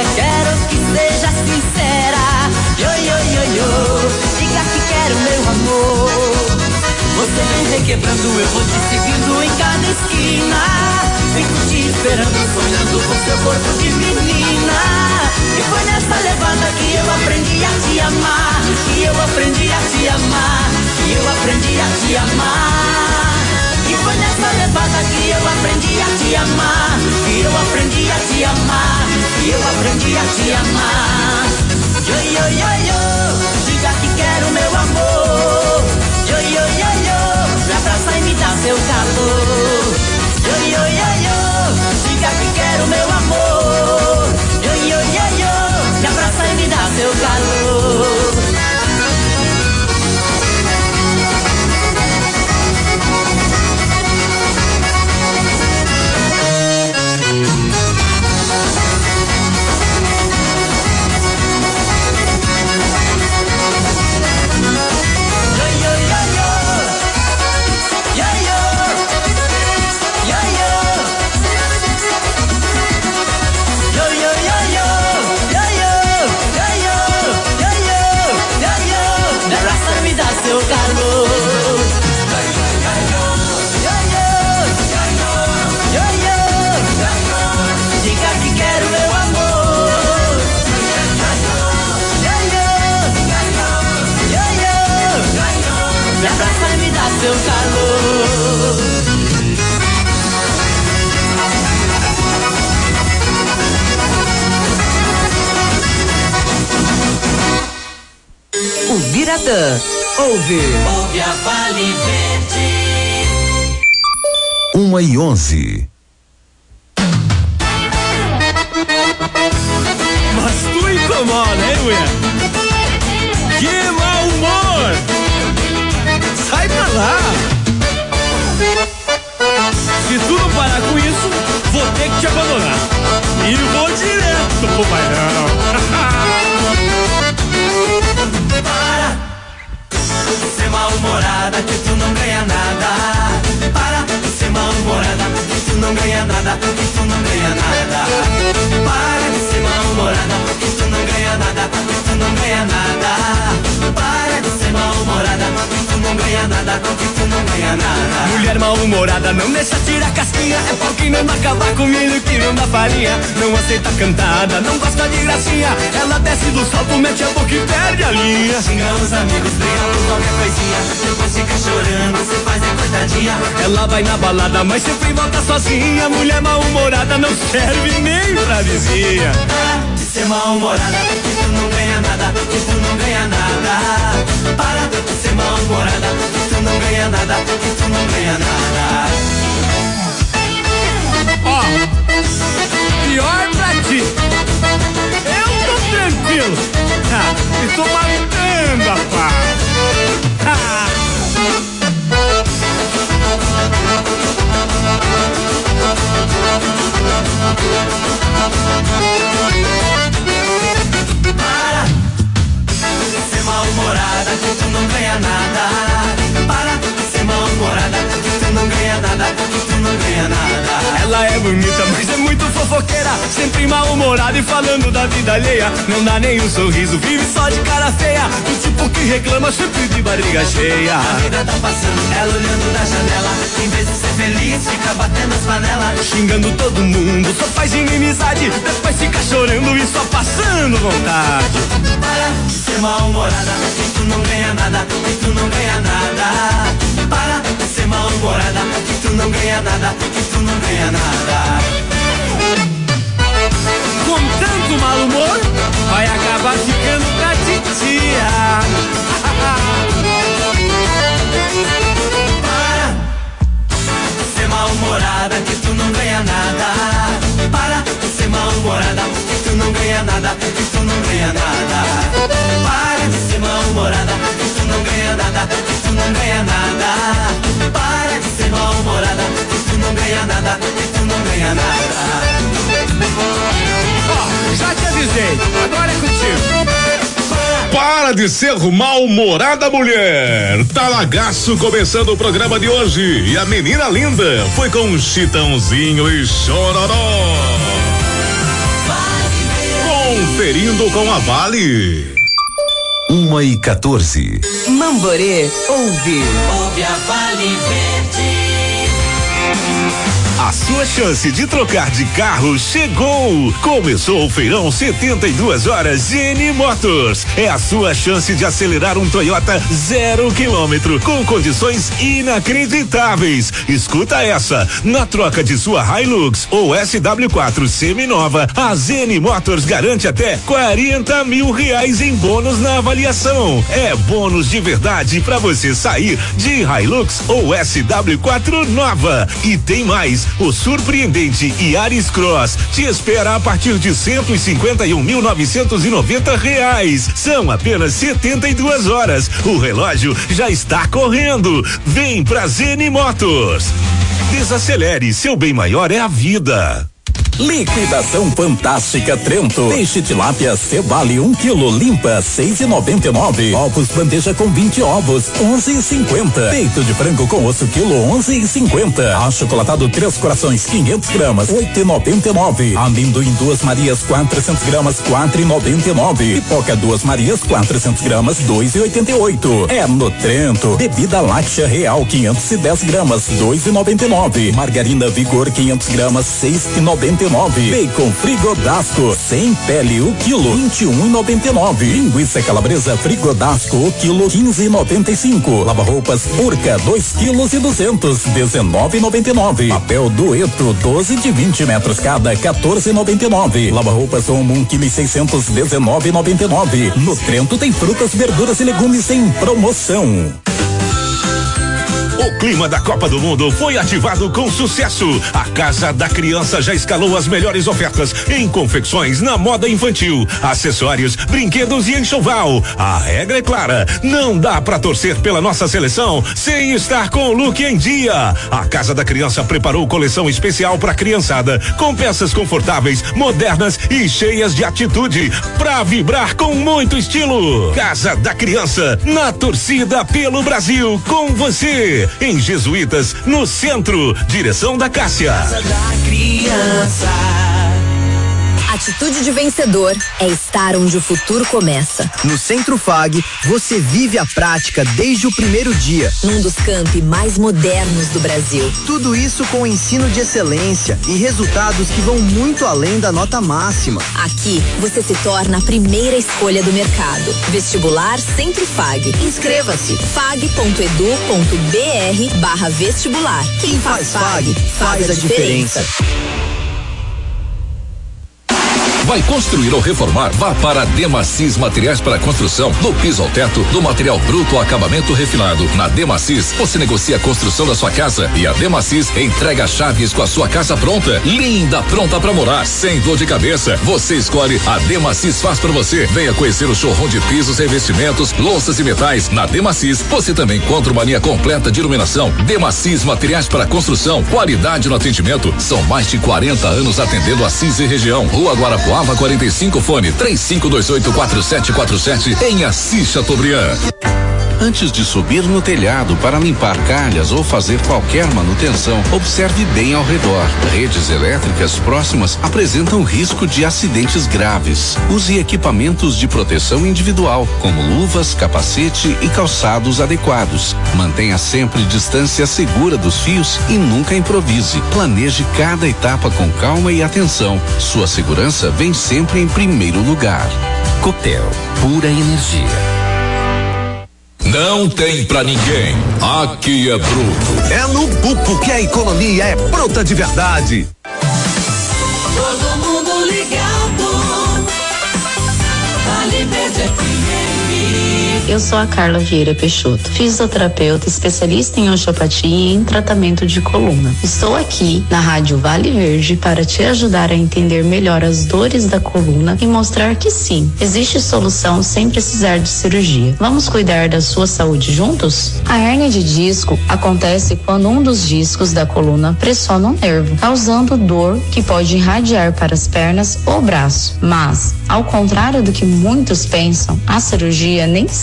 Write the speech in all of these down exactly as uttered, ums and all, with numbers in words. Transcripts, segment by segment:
quero que seja sincera. Yo, yo, yo, yo, diga que quero meu amor. Você vem requebrando, eu vou te seguindo em cada esquina. Fico te esperando, sonhando com seu corpo de menina. E foi nessa levada que eu aprendi a te amar. Que eu aprendi a te amar. Que eu aprendi a te amar. E foi nessa levada que eu aprendi a te amar. Que eu aprendi a te amar. Que eu aprendi a te amar. Yo, yo, yo, yo, diga que quero meu amor. Yo, yo, yo, yo, me abraça e me dá seu calor. Yo, yo, yo, yo, diga que quero meu amor. Yo, yo, yo, yo, me abraça e me dá seu calor. Seu calor. O Biratã ouve. Ouve a Vale Verde. Uma e onze. Mas tu incomoda, hein, mulher? Que mau humor! Sai pra lá! Se tu não parar com isso, vou ter que te abandonar. E vou direto pro bailão. Para de ser mal-humorada que tu não ganha nada. Para de ser mal-humorada que tu não ganha nada. Que tu não ganha nada. Para de ser mal-humorada que tu não ganha nada. Que tu não ganha nada. Para de ser mal-humorada que tu não ganha nada. Que tu não ganha nada. Mulher mal-humorada não deixa tirar casquinha. É pau que não acabar comendo que não dá farinha. Não aceita cantada, não gosta de gracinha. Ela desce do salto, mete a boca e perde a linha. Xinga os amigos, briga por qualquer coisinha. Depois fica chorando, você faz a coitadinha. Ela vai na balada, mas sempre volta sozinha. Mulher mal-humorada não serve nem pra vizinha. Para de ser mal-humorada que tu não ganha nada. Que tu não ganha nada. Para de ser mal-humorada que tu não ganha nada. Que tu não ganha nada. Ó, pior pra ti. Eu tô tranquilo. Ah, estou matando a pau. Ah. Para de ser mal-humorada que tu não ganha nada. Para de ser mal-humorada que tu não ganha nada. Que tu não ganha nada. Ela é bonita, mas é muito fofoqueira. Sempre mal-humorada e falando da vida alheia. Não dá nem um sorriso, vive só de cara feia. O tipo que reclama sempre de barriga cheia. A vida tá passando, ela olhando da janela. Em vez de ser feliz, fica batendo as panelas. Xingando todo mundo, só faz inimizade. Depois fica chorando e só passando vontade. Para de ser mal-humorada que tu não ganha nada. Que tu não ganha nada. Para de ser mal-humorada que tu não ganha nada. Que tu não ganha nada. Com tanto mau humor, vai acabar ficando pra titia. Para de ser mal-humorada que tu não ganha nada. Para de ser mal-humorada que tu não ganha nada. Que tu não ganha nada. Para de ser mal-humorada que tu não ganha nada. Que tu não ganha nada. Para de ser mal-humorada que tu não ganha nada. Que tu não ganha nada. Ó, já te avisei, agora é contigo. Para de ser mal-humorada, mulher. Talagaço começando o programa de hoje. E a menina linda foi com Chitãozinho e Chororó. conferindo com a Vale. Uma e quatorze. Mamborê, ouve. Ouve a Vale Verde. A sua chance de trocar de carro chegou! Começou o feirão setenta e duas horas G N Motors. É a sua chance de acelerar um Toyota zero quilômetro com condições inacreditáveis. Escuta essa: na troca de sua Hilux ou S W quatro semi-nova, a G N Motors garante até quarenta mil reais em bônus na avaliação. É bônus de verdade para você sair de Hilux ou S W quatro nova. E tem mais: o surpreendente Yaris Cross te espera a partir de cento e cinquenta e um mil novecentos e noventa reais. São apenas setenta e duas horas. O relógio já está correndo. Vem pra Z N Motors. Desacelere, seu bem maior é a vida. Liquidação fantástica Trento. Peixe tilápia Cebale um quilo limpa seis e noventa e nove. Ovos bandeja com vinte ovos onze e cinquenta. Peito de frango com osso quilo onze e cinquenta. Achocolatado Três Corações quinhentos gramas oito e noventa e nove. Amendoim Duas Marias quatrocentos gramas quatro e noventa e nove. Pipoca Duas Marias quatrocentos gramas dois e oitenta e oito. É no Trento. Bebida láctea Real quinhentos e dez gramas dois e noventa e nove. Margarina Vigor quinhentos gramas seis e noventa e nove. Bacon Frigodasco sem pele o quilo vinte e um e noventa e nove. Linguiça calabresa Frigodasco o quilo quinze e noventa e cinco. Lava roupas Urca dois quilos e duzentos dezenove e noventa e nove. Papel Dueto doze de vinte metros cada quatorze e noventa e nove. Lava roupas Omo um quilo e seiscentos dezenove e noventa e nove. No Trento tem frutas, verduras e legumes em promoção. O clima da Copa do Mundo foi ativado com sucesso. A Casa da Criança já escalou as melhores ofertas em confecções na moda infantil, acessórios, brinquedos e enxoval. A regra é clara: não dá pra torcer pela nossa seleção sem estar com o look em dia. A Casa da Criança preparou coleção especial pra criançada, com peças confortáveis, modernas e cheias de atitude, pra vibrar com muito estilo. Casa da Criança, na torcida pelo Brasil, com você. Em Jesuítas, no centro. Direção da Cássia. Casa da Criança. Atitude de vencedor é estar onde o futuro começa. No Centro F A G, você vive a prática desde o primeiro dia. Num dos campi mais modernos do Brasil. Tudo isso com ensino de excelência e resultados que vão muito além da nota máxima. Aqui, você se torna a primeira escolha do mercado. Vestibular Centro F A G. Inscreva-se. fag ponto edu ponto br barra vestibular. Quem faz F A G, faz a diferença. Vai construir ou reformar? Vá para a Demacis Materiais para Construção. Do piso ao teto, do material bruto ao acabamento refinado. Na Demacis, você negocia a construção da sua casa e a Demacis entrega chaves com a sua casa pronta. Linda, pronta para morar, sem dor de cabeça. Você escolhe, a Demacis faz para você. Venha conhecer o showroom de pisos, revestimentos, louças e metais. Na Demacis, você também encontra uma linha completa de iluminação. Demacis Materiais para Construção. Qualidade no atendimento. São mais de quarenta anos atendendo a Assis e região. Rua Guarapuava quarenta e cinco, fone três cinco dois oito quatro sete quatro sete, em Assis Chateaubriand. Antes de subir no telhado para limpar calhas ou fazer qualquer manutenção, observe bem ao redor. Redes elétricas próximas apresentam risco de acidentes graves. Use equipamentos de proteção individual, como luvas, capacete e calçados adequados. Mantenha sempre distância segura dos fios e nunca improvise. Planeje cada etapa com calma e atenção. Sua segurança vem sempre em primeiro lugar. Copel, pura energia. Não tem pra ninguém. Aqui é bruto. É no Pupo que a economia é bruta de verdade. Todo mundo ligado. Vale Verde F M. Eu sou a Carla Vieira Peixoto, fisioterapeuta especialista em osteopatia e em tratamento de coluna. Estou aqui na Rádio Vale Verde para te ajudar a entender melhor as dores da coluna e mostrar que sim, existe solução sem precisar de cirurgia. Vamos cuidar da sua saúde juntos? A hérnia de disco acontece quando um dos discos da coluna pressiona um nervo, causando dor que pode irradiar para as pernas ou braço. Mas, ao contrário do que muitos pensam, a cirurgia nem sempre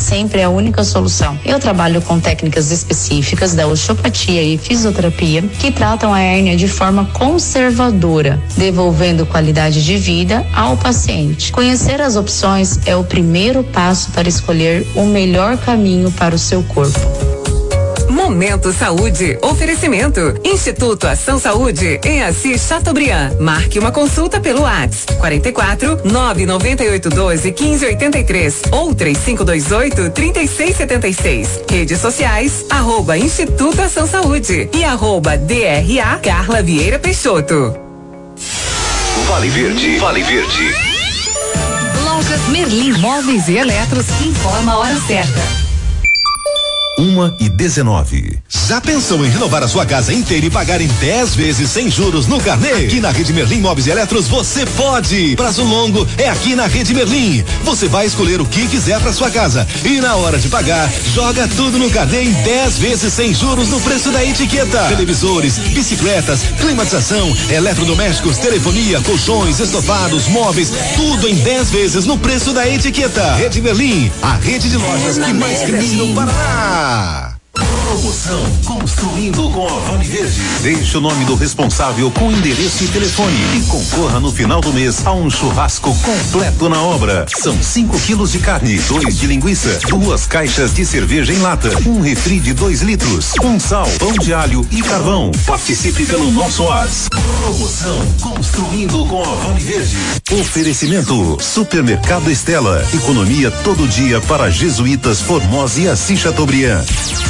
sempre a única solução. Eu trabalho com técnicas específicas da osteopatia e fisioterapia que tratam a hérnia de forma conservadora, devolvendo qualidade de vida ao paciente. Conhecer as opções é o primeiro passo para escolher o melhor caminho para o seu corpo. Momento Saúde. Oferecimento. Instituto Ação Saúde em Assis Chateaubriand. Marque uma consulta pelo WhatsApp quarenta e quatro, nove nove oito um dois, quinze oitenta e três ou três cinco dois oito, trinta e seis setenta e seis. Redes sociais, arroba Instituto Ação Saúde e arroba D R A Carla Vieira Peixoto. Vale Verde, Vale Verde. Lojas Merlin Móveis e Eletros informa a hora certa. Uma e dezenove. Já pensou em renovar a sua casa inteira e pagar em dez vezes sem juros no carnê? Aqui na Rede Merlin Móveis e Eletros você pode. Prazo longo é aqui na Rede Merlin. Você vai escolher o que quiser para sua casa e na hora de pagar, joga tudo no carnê em dez vezes sem juros no preço da etiqueta. Televisores, bicicletas, climatização, eletrodomésticos, telefonia, colchões, estofados, móveis, tudo em dez vezes no preço da etiqueta. Rede Merlin, a rede de lojas que mais cresce no Paraná. Promoção Construindo com a Vale Verde. Deixe o nome do responsável com endereço e telefone e concorra no final do mês a um churrasco completo na obra. São cinco quilos de carne, dois de linguiça, duas caixas de cerveja em lata, um refri de dois litros, um sal, pão de alho e carvão. Participe pelo nosso WhatsApp. Promoção Construindo com a Vale Verde. Oferecimento Supermercado Estela. Economia todo dia para Jesuítas, Formosa e Assis Chateaubriand.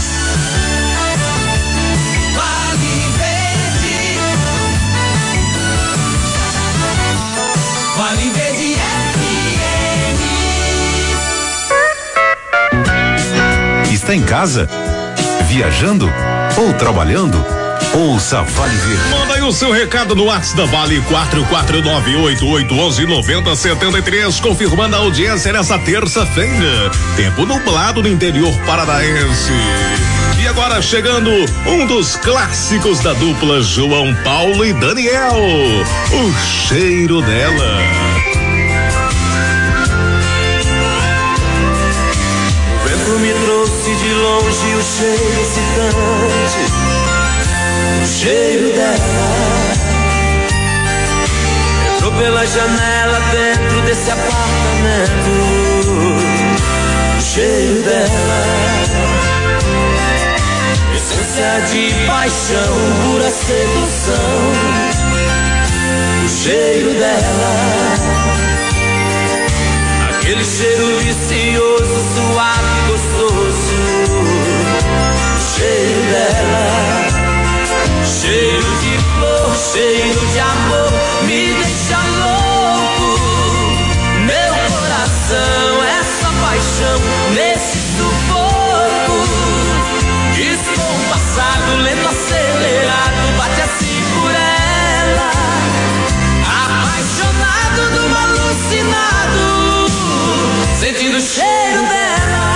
Está em casa? Viajando? Ou trabalhando? Ouça Vale Verde. Manda aí o seu recado no WhatsApp da Vale quatro quatro nove oito oito um um nove zero sete três, confirmando a audiência nessa terça-feira. Tempo nublado no interior paranaense. E agora chegando um dos clássicos da dupla João Paulo e Daniel, O Cheiro Dela. O vento me trouxe de longe o cheiro excitante, o cheiro dela. Entrou pela janela dentro desse apartamento, o cheiro dela. Essência de paixão, pura sedução, o cheiro dela. Aquele cheiro vicioso, suave e gostoso, o cheiro dela. Cheiro de flor, cheiro de amor, me deixa louco. Meu coração, essa paixão, nesse sufoco. Descompassado, lento, acelerado, bate assim por ela. Apaixonado, num alucinado, sentindo o cheiro dela.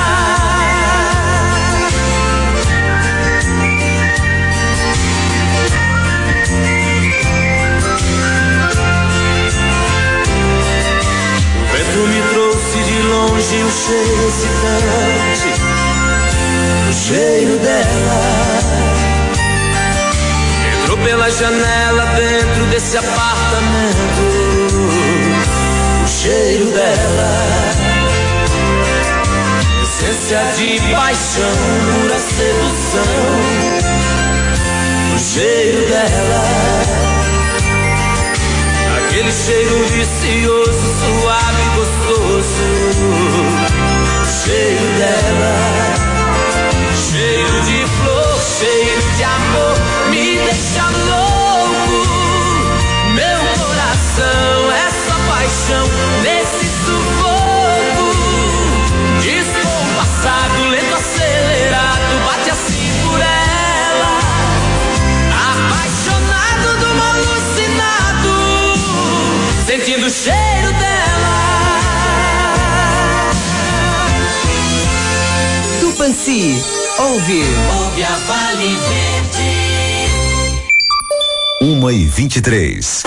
O vento me trouxe de longe o cheiro excitante, o cheiro dela. Entrou pela janela dentro desse apartamento, o cheiro dela. Essência de paixão, pura sedução, o cheiro dela. Aquele cheiro vicioso, suave e gostoso, o cheiro dela. Cheiro de flor, cheiro de amor, me deixa louco. Meu coração, essa paixão, nesse sufoco. Descompassado, lento, acelerado, bate assim por ela. Apaixonado, num alucinado, sentindo o cheiro dela. Tupanci, ouve. Ouve a Vale Verde. Uma e vinte e três.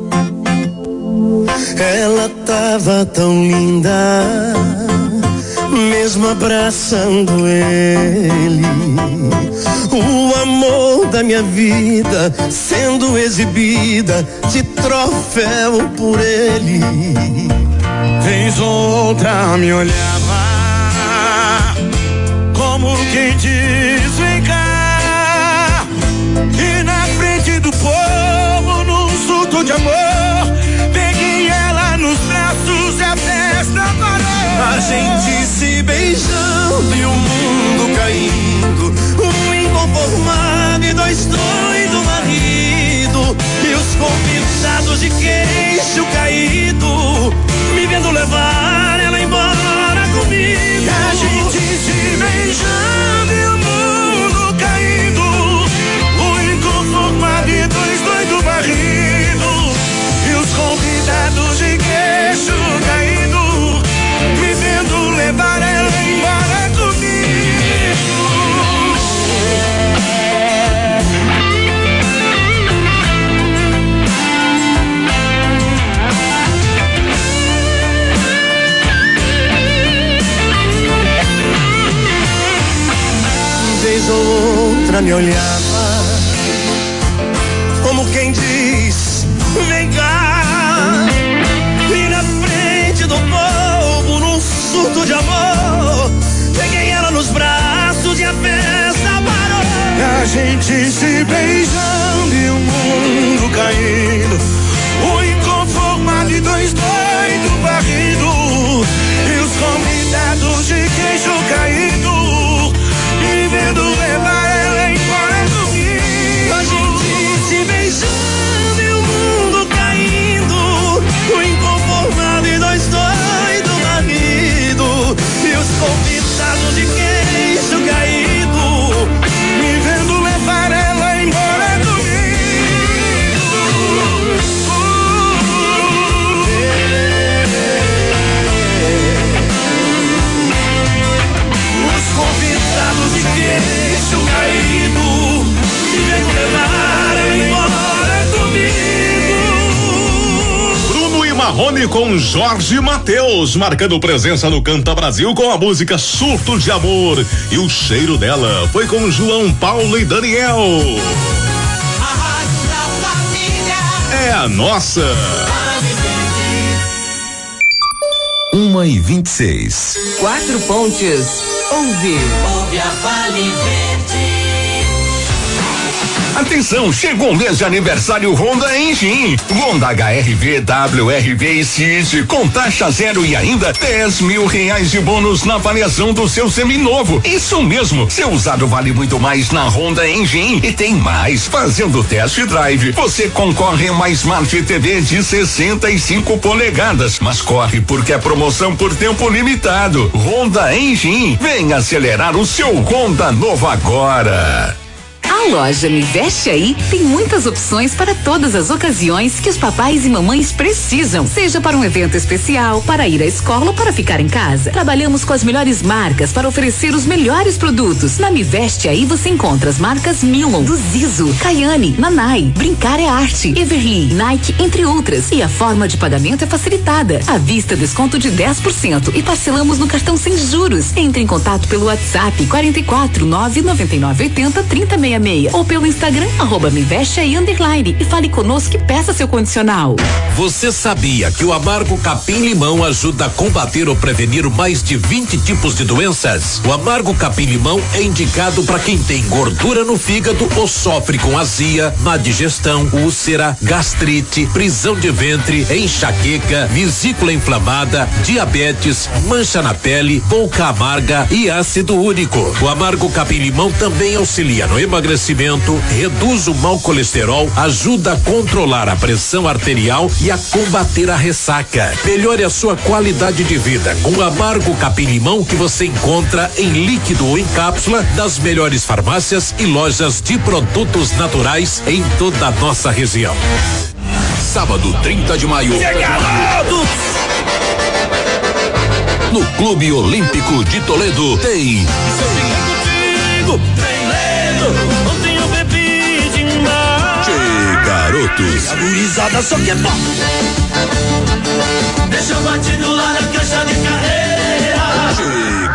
Ela tava tão linda, mesmo abraçando ele. O amor da minha vida sendo exibida de troféu por ele. Vez outra me olhava como quem diz vem cá, e na frente do povo num surto de amor peguei ela nos braços e a festa parou. A gente se beijando e o mundo caindo, um inconformado e dois doidos marido, e os convidados de queixo caído me vendo levar ela embora comigo. A gente se beijando e o mundo caindo, um inconformado e dois doidos marido, e os convidados de queixo caído me vendo levar ela embora comigo. Vez ou outra me olhava como quem diz vem cá, e na frente do povo num surto de amor peguei ela nos braços e a festa parou. A gente se beijando e o mundo caindo, o inconformado e dois doidos varrido, e os convidados de queixo caído me vendo levar ela embora comigo. A gente se beijando e o mundo caindo, o inconformado e dois doidos marido, e os convidados de queixo caído me vendo levar ela embora comigo. Os convidados de queixo caído me vendo levar ela embora comigo. Bruno e Marrone com Jorge Mateus, marcando presença no Canta Brasil com a música Surto de Amor. E o cheiro dela foi com João Paulo e Daniel. É a nossa. Uma e vinte e seis. Quatro Pontes. Ouve. Ouve a Vale Verde. Atenção, chegou o mês de aniversário Honda Engine. Honda H R V, W R V e Cid com taxa zero e ainda dez mil reais de bônus na avaliação do seu seminovo. Isso mesmo, seu usado vale muito mais na Honda Engine. E tem mais, fazendo test drive, você concorre a uma Smart T V de sessenta e cinco polegadas. Mas corre porque é promoção por tempo limitado. Honda Engine, vem acelerar o seu Honda novo agora. A loja Me Veste Aí tem muitas opções para todas as ocasiões que os papais e mamães precisam, seja para um evento especial, para ir à escola ou para ficar em casa. Trabalhamos com as melhores marcas para oferecer os melhores produtos. Na Me Veste Aí você encontra as marcas Milon, do Zizo, Caiane, Nanai, Brincar é Arte, Everly, Nike, entre outras. E a forma de pagamento é facilitada. À vista, desconto de dez por cento e parcelamos no cartão sem juros. Entre em contato pelo WhatsApp quarenta e quatro, nove noventa e nove oitenta, trinta sessenta e seis ou pelo Instagram arroba me veste aí underline e fale conosco e peça seu condicional. Você sabia que o amargo capim-limão ajuda a combater ou prevenir mais de vinte tipos de doenças? O amargo capim-limão é indicado para quem tem gordura no fígado ou sofre com azia, má digestão, úlcera, gastrite, prisão de ventre, enxaqueca, vesícula inflamada, diabetes, mancha na pele, boca amarga e ácido úrico. O amargo capim-limão também auxilia no emagrecimento, reduz o mau colesterol, ajuda a controlar a pressão arterial e a combater a ressaca. Melhore a sua qualidade de vida com o amargo capim-limão que você encontra em líquido ou em cápsula das melhores farmácias e lojas de produtos naturais em toda a nossa região. Sábado, trinta de maio. No Clube Olímpico de Toledo tem Che Garotos. A gurizada só quer pop. Deixa eu batido lá na caixa de carreira. Che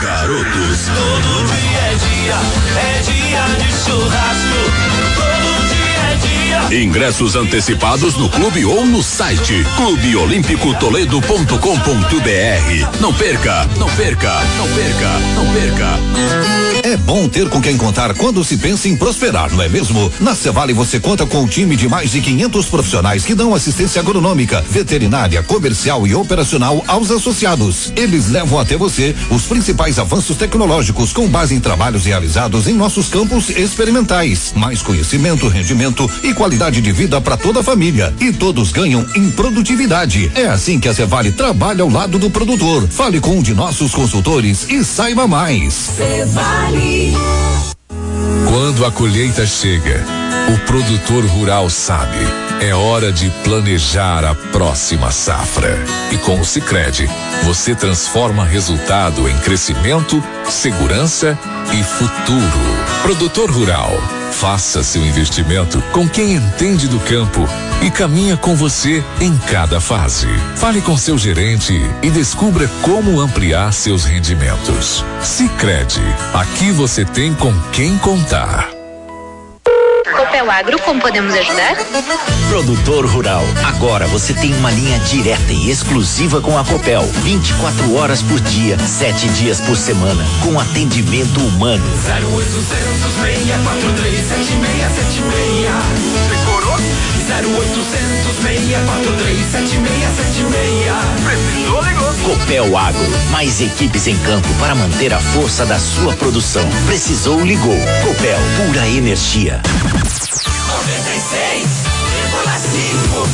Todo dia é dia, é dia de churrasco. Todo dia é dia. Ingressos antecipados no clube ou no site clube olímpico toledo ponto com ponto br. Não perca, não perca, não perca, não perca. É bom ter com quem contar quando se pensa em prosperar, não é mesmo? Na Cevale você conta com um time de mais de quinhentos profissionais que dão assistência agronômica, veterinária, comercial e operacional aos associados. Eles levam até você os principais avanços tecnológicos com base em trabalhos realizados em nossos campos experimentais. Mais conhecimento, rendimento e qualidade de vida para toda a família. E todos ganham em produtividade. É assim que a Cevale trabalha ao lado do produtor. Fale com um de nossos consultores e saiba mais. Cevale. Quando a colheita chega, o produtor rural sabe, é hora de planejar a próxima safra. E com o Sicredi, você transforma resultado em crescimento, segurança e futuro. Produtor rural, faça seu investimento com quem entende do campo e caminha com você em cada fase. Fale com seu gerente e descubra como ampliar seus rendimentos. Sicredi, aqui você tem com quem contar. Copel Agro, como podemos ajudar? Produtor rural, agora você tem uma linha direta e exclusiva com a Copel, vinte e quatro horas por dia, sete dias por semana, com atendimento humano. zero oitocentos, seis quatro três, sete seis sete seis. Decorou? zero oitocentos, seis quatro três, sete seis sete seis. Precisou, ligou. Copel Agro, mais equipes em campo para manter a força da sua produção. Precisou, ligou. Copel, pura energia. noventa e seis vírgula cinco.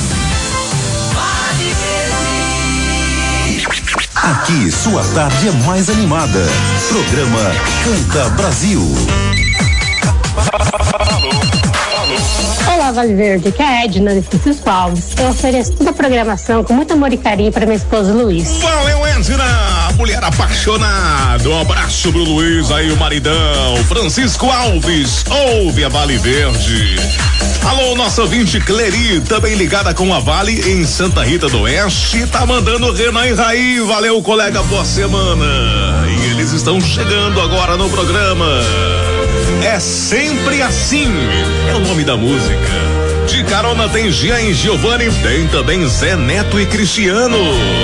Aqui sua tarde é mais animada. Programa Canta Brasil. Olá, Vale Verde, que é a Edna de Francisco Alves. Eu ofereço toda a programação com muito amor e carinho para minha esposa Luiz. Valeu, Edna, mulher apaixonada. Um abraço pro Luiz aí, o maridão. Francisco Alves, ouve a Vale Verde. Alô, nossa ouvinte Cleri, também ligada com a Vale em Santa Rita do Oeste, tá mandando Renan e Raí. Valeu, colega, boa semana. E eles estão chegando agora no programa. É sempre assim, é o nome da música. De carona tem Gia e Giovanni, tem também Zé Neto e Cristiano.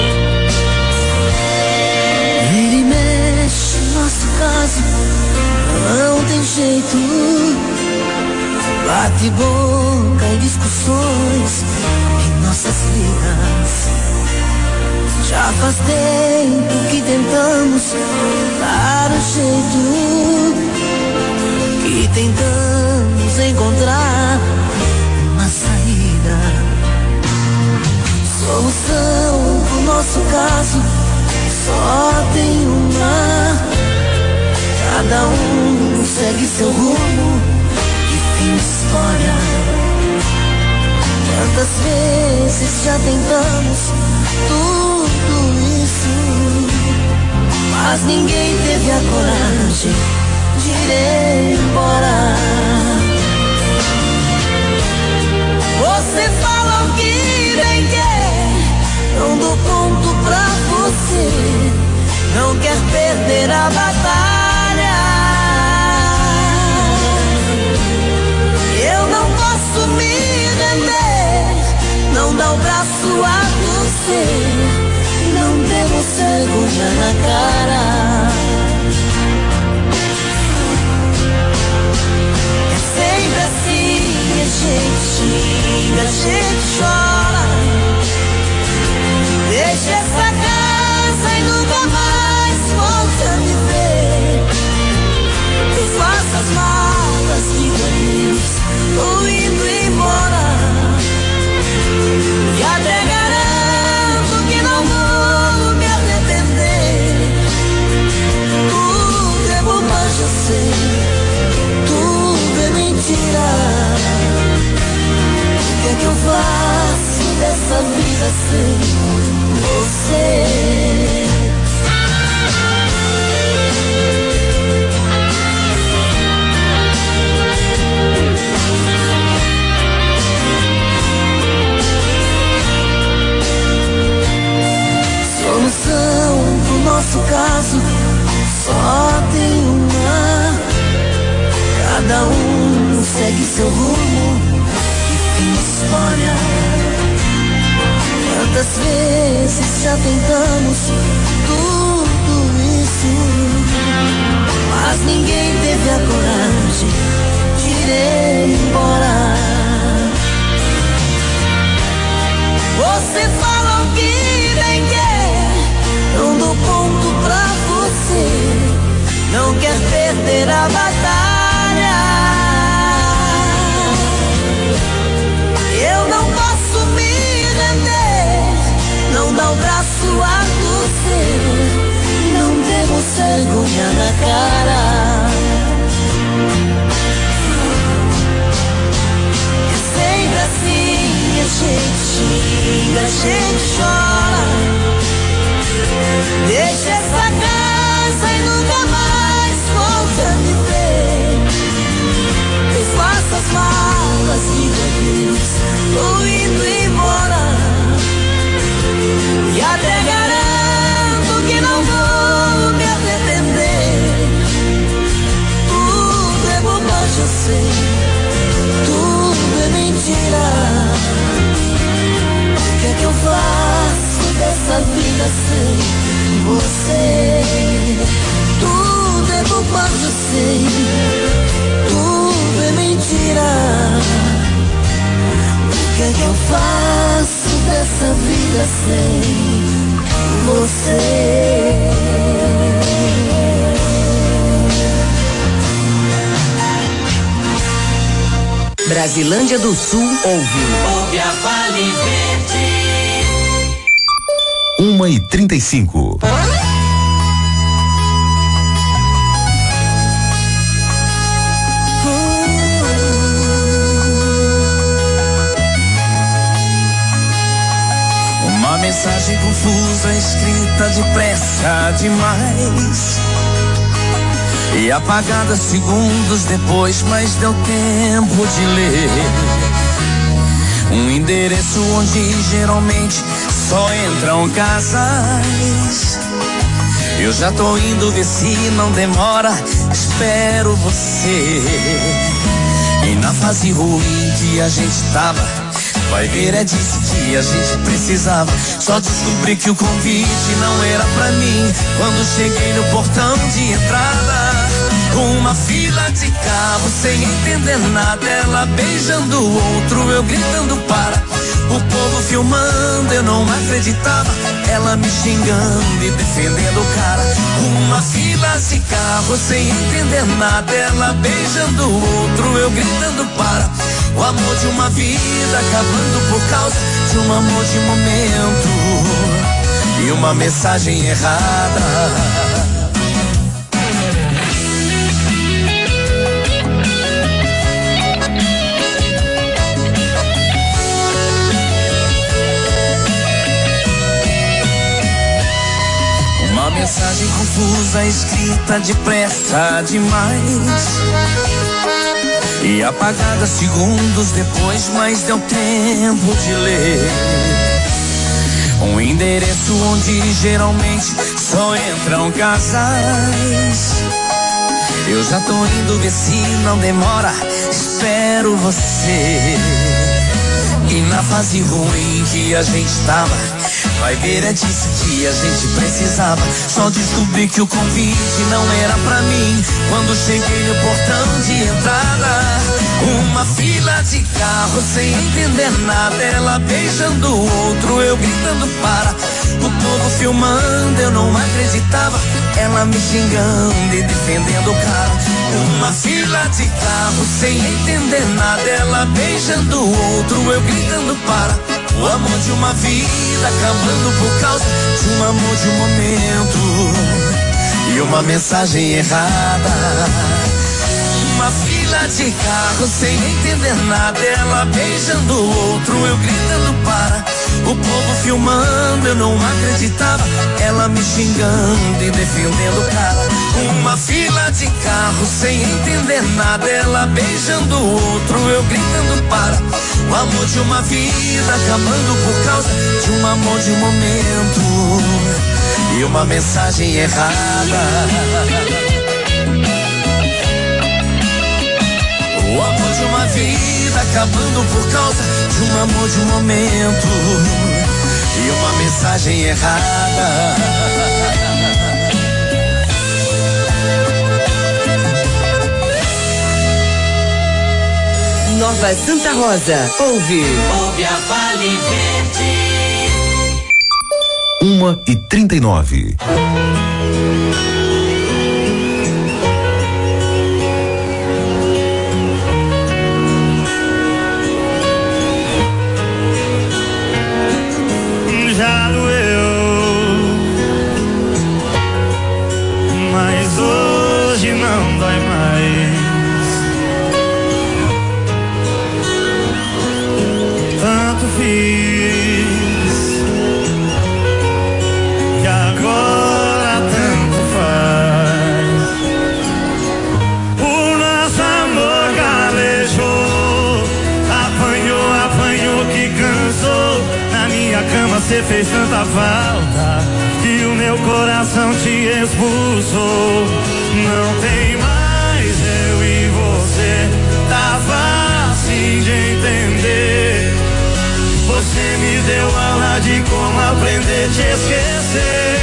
Ele mexe no nosso caso, não tem jeito. Bate boca em discussões em nossas vidas. Já faz tempo que tentamos dar um jeito, que tentamos encontrar uma saída. Solução pro nosso caso só tem uma. Cada um segue seu rumo e fim de história. Quantas vezes já tentamos tudo isso, mas ninguém teve a coragem de ir embora. Você fala o que bem quer, não dou ponto pra você, não quer perder a batalha. Eu não posso me render, não dá o braço a torcer, não temos vergonha na cara. Sempre assim, a gente xinga, a gente chora. Deixa essa casa e nunca mais volte a me ver. Tu faça as malas, diga adeus, tô indo embora. E até garanto que não vou me arrepender. Tudo é bobagem, eu sei. Mentira, o que é que eu faço dessa vida sem você? Quantas vezes já tentamos tudo isso, mas ninguém teve a coragem de ir embora. Você falou que bem quer, não dou ponto pra você, não quer perder a batalha. Eu não posso me render, não dá o braço a torcer, não temos vergonha na cara. É sempre assim, a gente xinga, a gente chora, deixa essa casa e nunca mais volte a me ver. Eu faço as malas, digo adeus, tô indo embora, e até garanto que não vou me arrepender. Tudo é bobagem, eu sei, tudo é mentira. O que é que eu faço dessa vida sem você? Tudo é bobagem, eu sei, tudo é mentira. O que é que eu faço dessa vida sem você? Brasilândia do Sul ouve. Ouve a Vale Verde. Uma e trinta e cinco. Uma mensagem confusa escrita depressa demais e apagada segundos depois, mas deu tempo de ler. Um endereço onde geralmente só entram casais. Eu já tô indo ver se não demora, espero você. E na fase ruim que a gente tava, vai ver, é disso que a gente precisava. Só descobri que o convite não era pra mim quando cheguei no portão de entrada. Uma fila de carro sem entender nada, ela beijando o outro, eu gritando para. O povo filmando, eu não acreditava, ela me xingando e defendendo o cara. Uma fila de carro sem entender nada, ela beijando o outro, eu gritando para. O amor de uma vida acabando por causa de um amor de momento e uma mensagem errada. Uma mensagem confusa escrita depressa demais e apagada segundos depois, mas deu tempo de ler. Um endereço onde geralmente só entram casais. Eu já tô indo ver se não demora, espero você. E na fase ruim que a gente tava, vai ver, é disso que a gente precisava. Só descobri que o convite não era pra mim quando cheguei no portão de entrada. Uma fila de carro sem entender nada, ela beijando o outro, eu gritando para. O povo filmando, eu não acreditava, ela me xingando e defendendo o cara. Uma fila de carro sem entender nada, ela beijando o outro, eu gritando para. O amor de uma vida acabando por causa de um amor de um momento e uma mensagem errada. Uma fila de carro sem entender nada, ela beijando o outro, eu gritando para. O povo filmando, eu não acreditava, ela me xingando e defendendo o cara. Uma fila de carro sem entender nada, ela beijando o outro, eu gritando para. O amor de uma vida acabando por causa de um amor de um momento e uma mensagem errada. O amor de uma vida acabando por causa de um amor de um momento e uma mensagem errada. Nova Santa Rosa, ouve. Ouve a Vale Verde. Uma e trinta e nove. Já doeu, mas hoje não dói mais. Tanto fiz que agora tanto faz. O nosso amor galejou, apanhou, apanhou que cansou. Na minha cama cê fez tanta falta que o meu coração te expulsou. Não tem mais eu e você, tá fácil de entender. Você me deu aula de como aprender a te esquecer.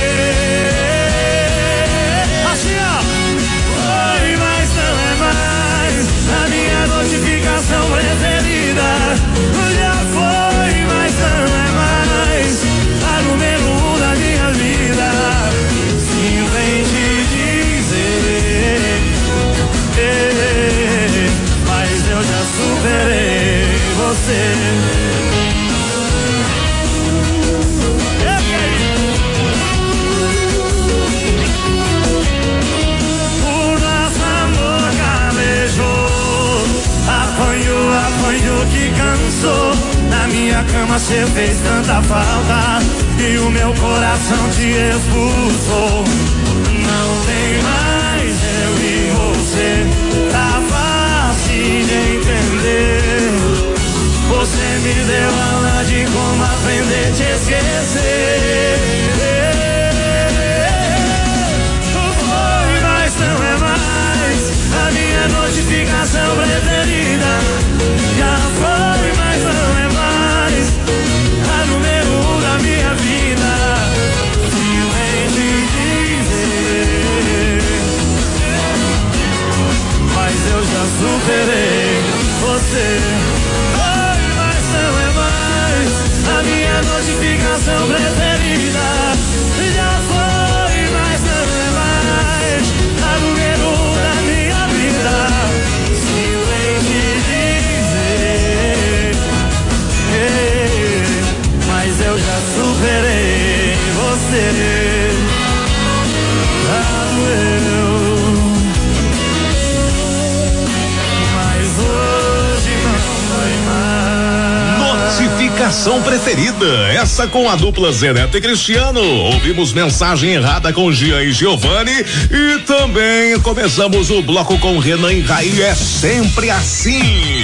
Assim ó, foi, mas não é mais a minha notificação preferida. Já foi, mas não é mais a número um da minha vida. Simplesmente dizer, eh, mas eu já superei você. Que cansou, na minha cama cê fez tanta falta e o meu coração te expulsou. Não tem mais eu e você, tá fácil de entender. Você me deu aula de como aprender a te esquecer. Foi, mas não é mais a minha notificação preferida. Já foi, mas não é mais a número um da minha vida. Simplesmente dizer, mas eu já superei você. Foi, mas não é mais a minha notificação preferida. Já foi, mas não é mais a número um da minha vida. Mas eu já superei você. Já doeu, mas hoje não vai mais. Notificação preferida, essa com a dupla Zé Neto e Cristiano. Ouvimos mensagem errada com Gia e Giovanni e também começamos o bloco com Renan e Raí. É sempre assim.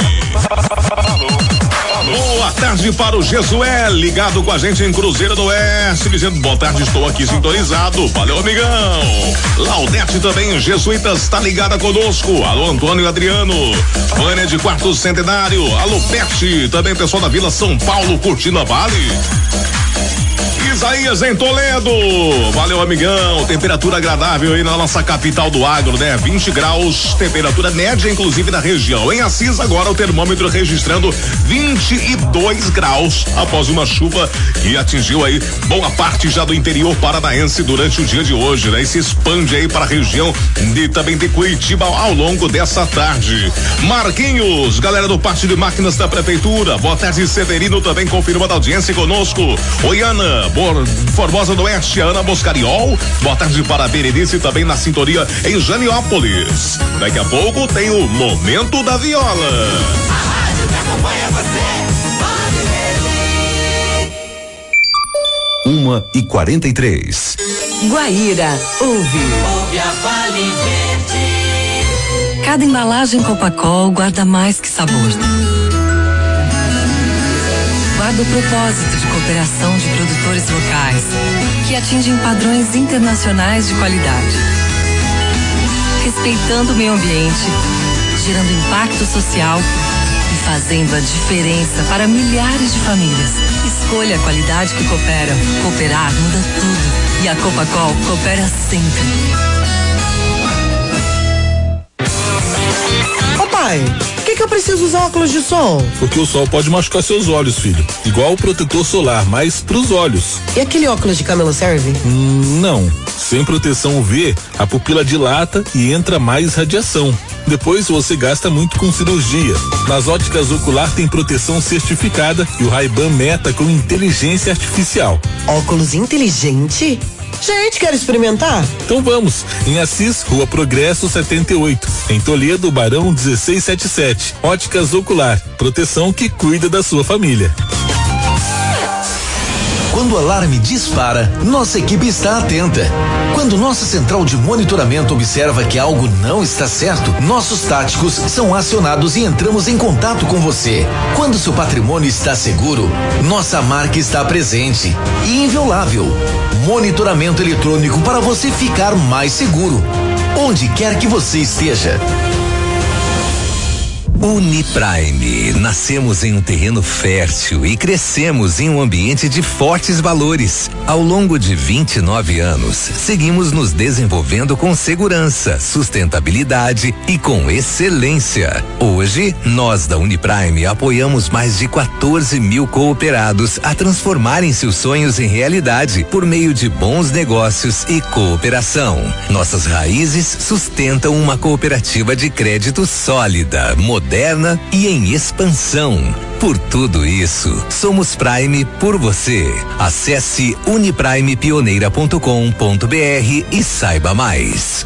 Boa tarde para o Jesué, ligado com a gente em Cruzeiro do Oeste, dizendo boa tarde, estou aqui sintonizado. Valeu, amigão. Laudete também, Jesuítas, tá ligada conosco. Alô, Antônio e Adriano. Vânia de Quarto Centenário. Alô, Pet, também pessoal da Vila São Paulo, curtindo a Vale. Isaías em Toledo, valeu amigão, temperatura agradável aí na nossa capital do agro, né? vinte graus, temperatura média inclusive na região. Em Assis agora o termômetro registrando vinte e dois graus após uma chuva que atingiu aí boa parte já do interior paranaense durante o dia de hoje, né? E se expande aí para a região de também de Curitiba ao longo dessa tarde. Marquinhos, galera do Pátio de Máquinas da Prefeitura, boa tarde. Severino também confirmando a audiência conosco. Oi, Ana, boa Formosa do Oeste, Ana Boscariol. Boa tarde para a Berenice também na sintonia em Janiópolis. Daqui a pouco tem o Momento da Viola. A rádio que acompanha você. Uma e quarenta e três. Guaíra, ouve. Ouve a Vale Verde. Cada embalagem Copacol guarda mais que sabor. Guarda o propósito de cooperação de produtores locais, que atingem padrões internacionais de qualidade. Respeitando o meio ambiente, gerando impacto social e fazendo a diferença para milhares de famílias. Escolha a qualidade que coopera. Cooperar muda tudo. E a Copacol coopera sempre. Papai, por que, que eu preciso usar óculos de sol? Porque o sol pode machucar seus olhos, filho. Igual o protetor solar, mas pros olhos. E aquele óculos de camelo serve? Hum, não. Sem proteção U V, a pupila dilata e entra mais radiação. Depois você gasta muito com cirurgia. Nas óticas Ocular tem proteção certificada e o Ray-Ban Meta com inteligência artificial. Óculos inteligente? Gente, quer experimentar? Então vamos, em Assis, Rua Progresso setenta e oito, em Toledo, Barão dezesseis setenta e sete. Óticas Ocular, proteção que cuida da sua família. Quando o alarme dispara, nossa equipe está atenta. Quando nossa central de monitoramento observa que algo não está certo, nossos táticos são acionados e entramos em contato com você. Quando seu patrimônio está seguro, nossa marca está presente e inviolável. Monitoramento eletrônico para você ficar mais seguro, onde quer que você esteja. Uniprime, nascemos em um terreno fértil e crescemos em um ambiente de fortes valores. Ao longo de vinte e nove anos, seguimos nos desenvolvendo com segurança, sustentabilidade e com excelência. Hoje, nós da Uniprime apoiamos mais de quatorze mil cooperados a transformarem seus sonhos em realidade por meio de bons negócios e cooperação. Nossas raízes sustentam uma cooperativa de crédito sólida, moderna moderna e em expansão. Por tudo isso, somos Prime por você. Acesse uniprime pioneira ponto com ponto br e saiba mais.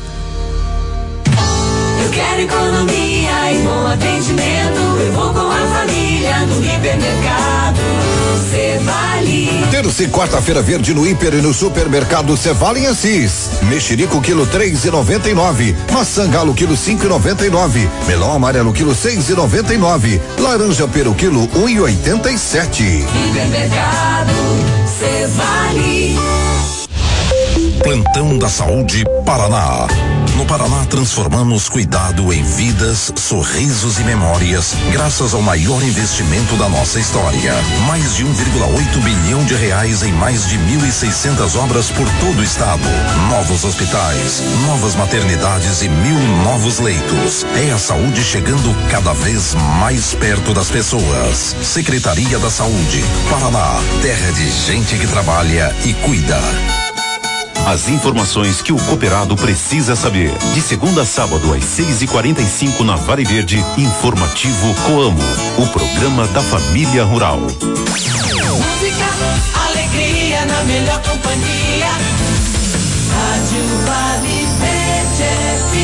Eu quero economia e bom atendimento. Eu vou com a família no hipermercado Cevale. Terça e quarta-feira verde no hiper e no supermercado Cevale em Assis. Mexerico quilo três e noventa e nove. Maçã galo quilo cinco e noventa e nove. Melão amarelo quilo seis e noventa e nove. Laranja pera quilo um e oitenta e sete. Hipermercado Cevale. Plantão da Saúde Paraná. No Paraná transformamos cuidado em vidas, sorrisos e memórias, graças ao maior investimento da nossa história. Mais de um vírgula oito bilhão de reais em mais de mil e seiscentas obras por todo o estado. Novos hospitais, novas maternidades e mil novos leitos. É a saúde chegando cada vez mais perto das pessoas. Secretaria da Saúde, Paraná, terra de gente que trabalha e cuida. As informações que o cooperado precisa saber. De segunda a sábado, às seis e quarenta e cinco, na Vale Verde, Informativo Coamo, o programa da família rural. Música, alegria na melhor companhia. Rádio Vale Verde F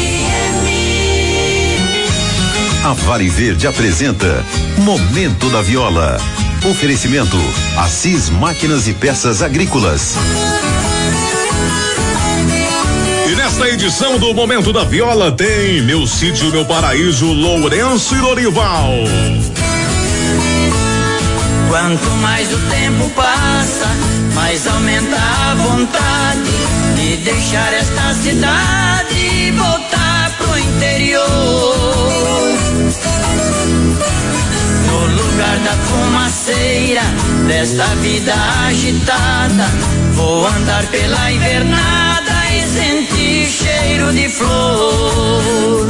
M. A Vale Verde apresenta Momento da Viola. Oferecimento: Assis Máquinas e Peças Agrícolas. E nesta edição do Momento da Viola tem Meu Sítio, Meu Paraíso, Lourenço e Lorival. Quanto mais o tempo passa, mais aumenta a vontade de deixar esta cidade e voltar pro interior. No lugar da fumaceira desta vida agitada, vou andar pela invernada e sentir cheiro de flor.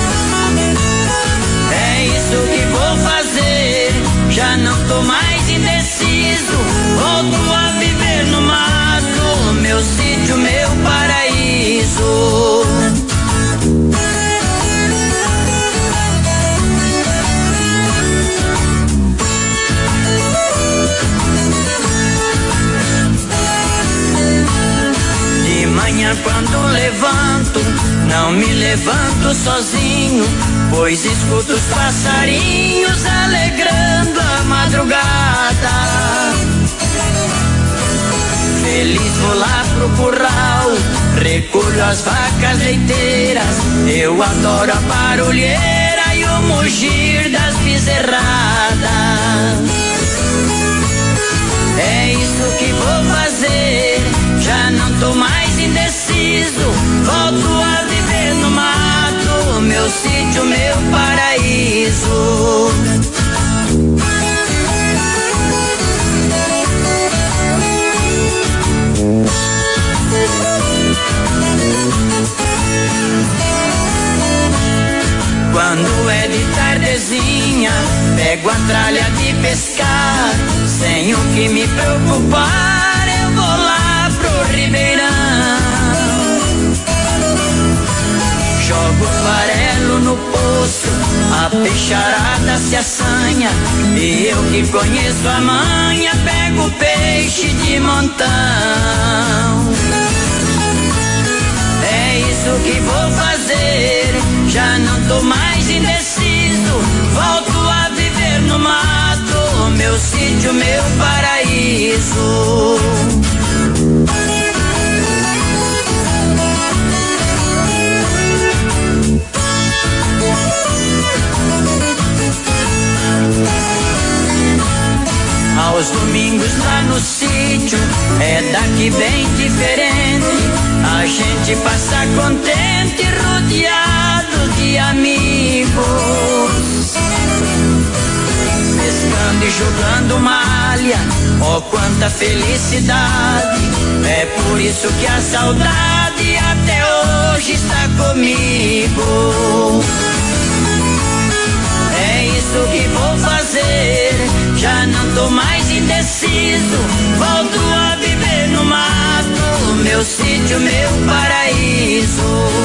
É isso que vou fazer, já não tô mais indeciso. Volto a viver no mato, meu sítio, meu paraíso. Quando levanto, não me levanto sozinho, pois escuto os passarinhos alegrando a madrugada. Feliz vou lá pro curral, recolho as vacas leiteiras. Eu adoro a barulheira e o mugir das bezerradas. É isso que vou fazer, já não tô mais indeciso. Volto a viver no mato, meu sítio, meu paraíso. pescar, sem o que me preocupar, eu vou lá pro Ribeirão. Jogo farelo no poço, a peixarada se assanha, e eu que conheço a manha, pego peixe de montão. É isso que vou fazer, já não tô mais indeciso, volto a viver no mato, meu sítio, meu paraíso. Aos domingos lá no sítio é daqui bem diferente, a gente passa contente, rodeado de amigos, pescando e jogando malha, oh quanta felicidade, é por isso que a saudade até hoje está comigo. É isso que vou fazer, já não tô mais indeciso, volto a viver no mato, meu sítio, meu paraíso.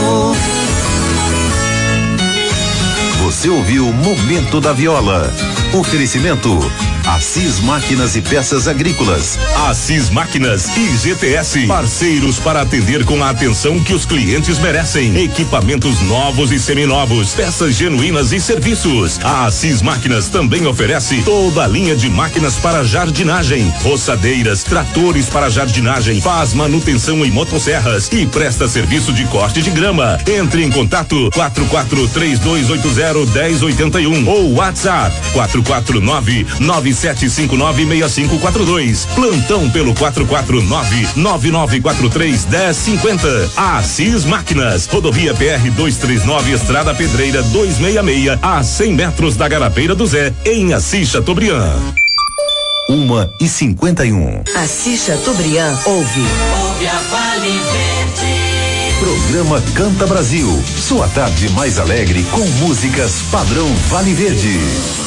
Você ouviu Momento da Viola. Oferecimento Assis Máquinas e Peças Agrícolas. Assis Máquinas e G T S, parceiros para atender com a atenção que os clientes merecem. Equipamentos novos e seminovos, peças genuínas e serviços. A Assis Máquinas também oferece toda a linha de máquinas para jardinagem, roçadeiras, tratores para jardinagem, faz manutenção em motosserras e presta serviço de corte de grama. Entre em contato quatro quatro três dois oito zero um zero oito um ou WhatsApp quatro quatro nove nove sete cinco nove seis cinco quatro dois. Plantão pelo quatro quatro nove nove nove quatro três um zero cinco zero. Assis Máquinas, rodovia P R duzentos e trinta e nove, Estrada Pedreira duzentos e sessenta e seis, a cem metros da Garapeira do Zé, em Assis Chateaubriand. Uma e cinquenta e um. Assis Chateaubriand ouve. Ouve a Vale Verde. Programa Canta Brasil, sua tarde mais alegre com músicas padrão Vale Verde.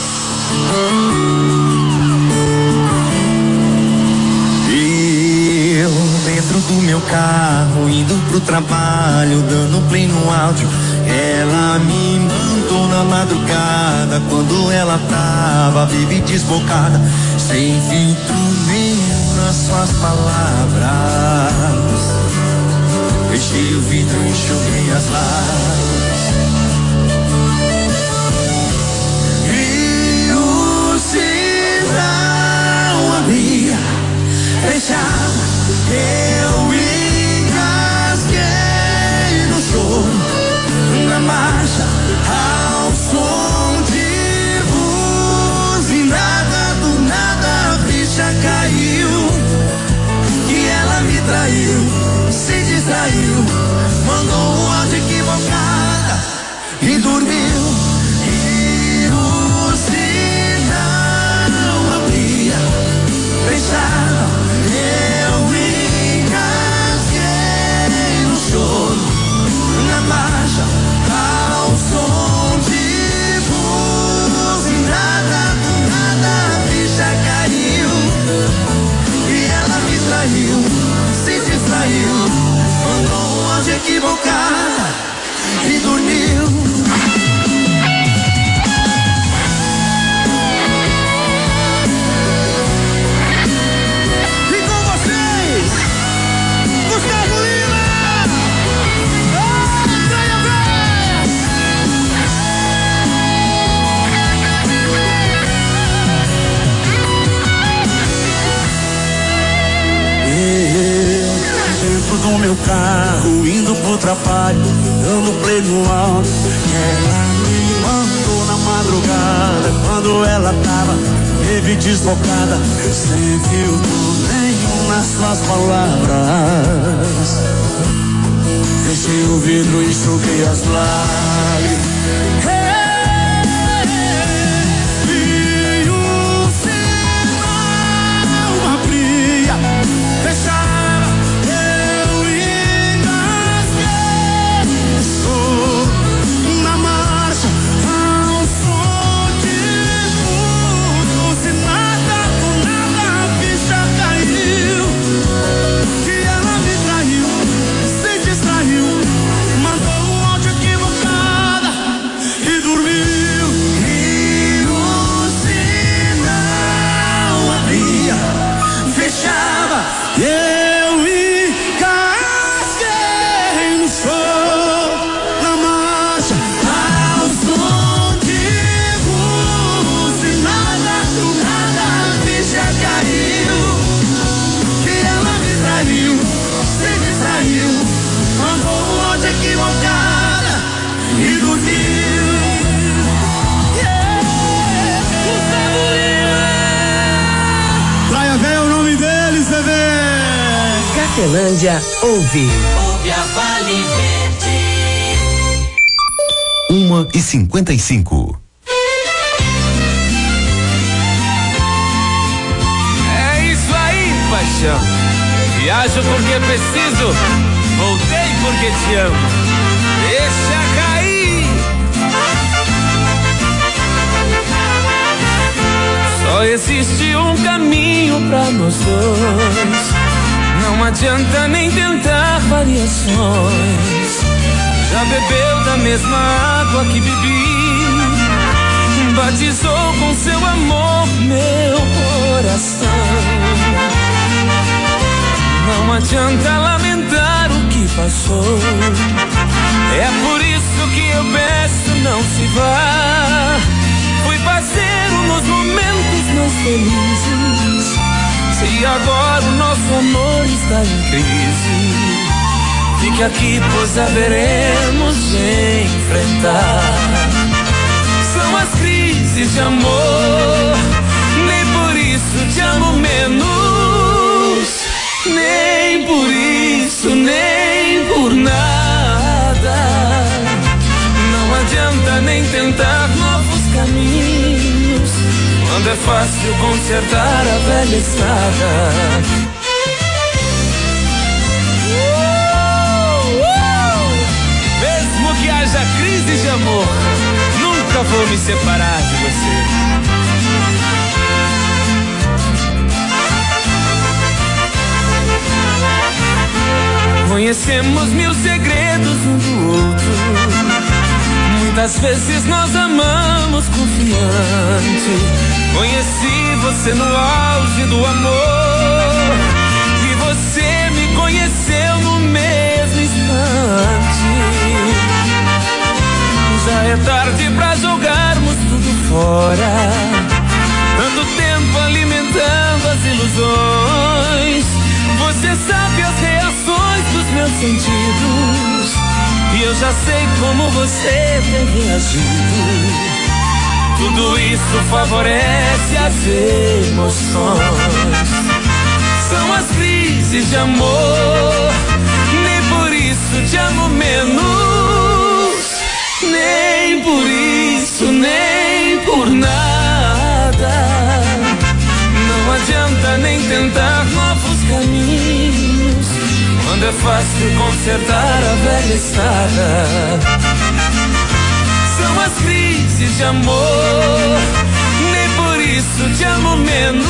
Eu dentro do meu carro, indo pro trabalho, dando play no áudio. Ela me mandou na madrugada, quando ela tava viva e desbocada, sem filtro nenhum nas suas palavras. Fechei o vidro e enxuguei as lágrimas. E o sinal abria, fechava, eu engasguei no choro, na marcha, ao som de buzinada. Do nada a ficha caiu, que ela me traiu, se distraiu, mandou um áudio equivocada e dormiu. E o sinal abria, fechava, eu engasguei no choro, na marcha, ao som de buzinada. Do nada a ficha caiu, e ela me traiu, se distraiu, mandou um áudio equivocada e dormiu. E com vocês, Gustavo Lima! Dentro do meu carro, indo pro trabalho, dando play no áudio. Ela me mandou na madrugada, quando ela tava viva e desbocada, sem filtro nenhum nas suas palavras. Fechei o vidro e enxuguei as lágrimas. E o sinal abria, fechava, eu engasguei, sou na marcha, ao som de buzinada. Uberlândia ouve. Ouve a Vale Verde. Uma e cinquenta e cinco. É isso aí, paixão. Viajo porque preciso, voltei porque te amo. Deixa cair. Só existe um caminho pra nós dois. Não adianta nem tentar variações. Já bebeu da mesma água que bebi, batizou com seu amor meu coração. Não adianta lamentar o que passou. É por isso que eu peço, não se vá. Fui parceiro nos momentos mais felizes. Se agora o nosso amor está em crise, fique aqui, pois haveremos de enfrentar. São as crises de amor, nem por isso te amo menos. Nem por isso, nem por nada. Não adianta nem tentar novos caminhos, quando é fácil consertar a velha estrada. Uh, uh! Mesmo que haja crise de amor, nunca vou me separar de você. Conhecemos mil segredos um do outro. Muitas vezes nós amamos confiante. Conheci você no auge do amor, e você me conheceu no mesmo instante. Já é tarde pra jogarmos tudo fora, tanto tempo alimentando as ilusões. Você sabe as reações dos meus sentidos, e eu já sei como você tem reagido. Tudo isso favorece as emoções. São as crises de amor, nem por isso te amo menos. Nem por isso, nem por nada. Não adianta nem tentar novos caminhos, quando é fácil consertar a velha estrada. São as crises de amor, nem por isso te amo menos.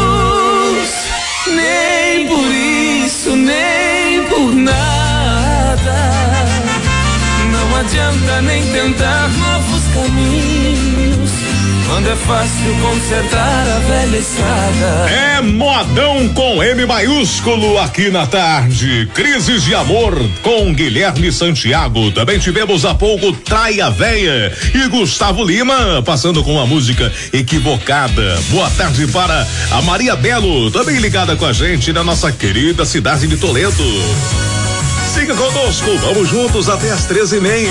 Nem por isso, nem por nada. Não adianta nem tentar novos caminhos, quando é fácil consertar a velha estrada. É modão com M maiúsculo aqui na tarde. Crises de amor com Guilherme Santiago. Também tivemos há pouco Traia Véia e Gustavo Lima passando com a música Equivocada. Boa tarde para a Maria Belo, também ligada com a gente na nossa querida cidade de Toledo. Siga conosco, vamos juntos até as treze e meia.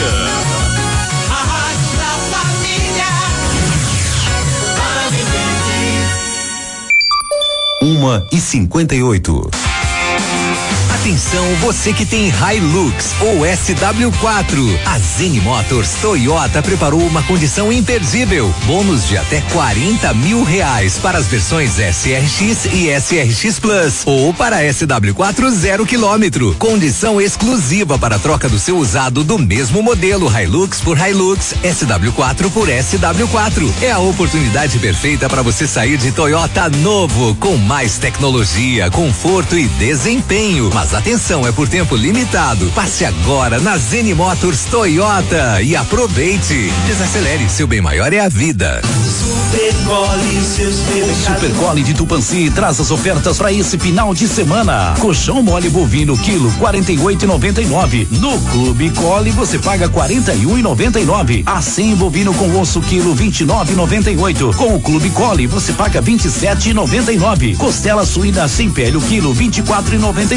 Uma e cinquenta e oito. Atenção, você que tem Hilux ou S W quatro. A Zeni Motors Toyota preparou uma condição imperdível. Bônus de até quarenta mil reais para as versões S R X e S R X Plus ou para S W quatro zero quilômetro. Condição exclusiva para a troca do seu usado do mesmo modelo Hilux por Hilux, S W quatro por S W quatro. É a oportunidade perfeita para você sair de Toyota novo, com mais tecnologia, conforto e desempenho. Mas atenção, é por tempo limitado. Passe agora na Zeni Motors Toyota e aproveite. Desacelere, seu bem maior é a vida. Supercole de Tupanci traz as ofertas para esse final de semana. Colchão mole bovino quilo quarenta e oito e noventa e nove. No Clube Cole você paga quarenta e um e noventa e nove. Assim bovino com osso quilo vinte e nove e noventa e oito. Com o Clube Cole você paga vinte e sete e noventa e nove. Costela suína sem pele o quilo vinte e quatro e noventa e nove.